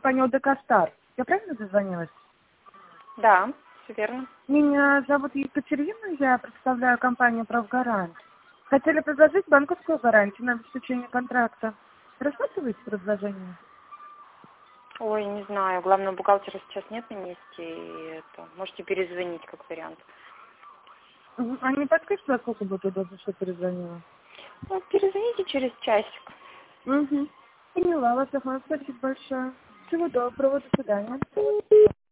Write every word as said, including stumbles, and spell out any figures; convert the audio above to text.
компания ОДК Стар. Я правильно дозвонилась? Да, все верно. Меня зовут Екатерина, я представляю компанию «Правгарант». Хотели предложить банковскую гарантию на обеспечение контракта. Рассматриваете предложение? Ой, не знаю, главного бухгалтера сейчас нет на месте, и это, можете перезвонить как вариант. Мгм. А не подскажете, во сколько будет удобно, что перезвонила? Ну, перезвоните через часик. Угу. Поняла вас, ага, спасибо большое. Всего доброго, до свидания.